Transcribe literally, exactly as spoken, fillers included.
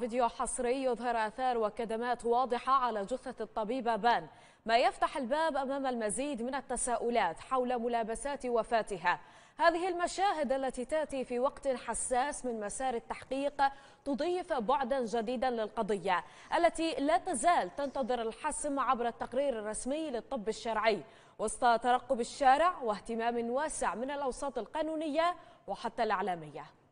فيديو حصري يظهر آثار وكدمات واضحة على جثة الطبيبة بان، ما يفتح الباب أمام المزيد من التساؤلات حول ملابسات وفاتها. هذه المشاهد التي تأتي في وقت حساس من مسار التحقيق تضيف بعدا جديدا للقضية التي لا تزال تنتظر الحسم عبر التقرير الرسمي للطب الشرعي، وسط ترقب الشارع واهتمام واسع من الأوساط القانونية وحتى الإعلامية.